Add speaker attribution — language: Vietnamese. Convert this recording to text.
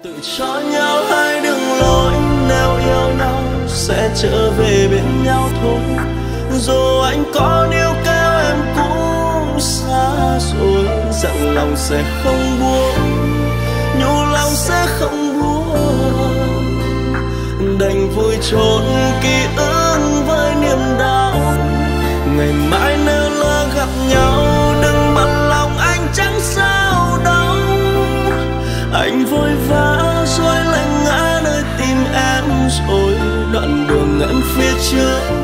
Speaker 1: cho nhau hai đường lối, nếu yêu nhau sẽ trở về bên nhau thôi. Dù anh có níu kéo em cũng xa rồi, dặn lòng sẽ không buông, nhủ lòng sẽ không buông. Đành vui trốn ký ức với niềm đau, ngày mai nếu lỡ gặp nhau đừng bận lòng, anh chẳng sao đâu. Anh vội vã rồi lại ngã nơi tim em rồi, đoạn đường em phía trước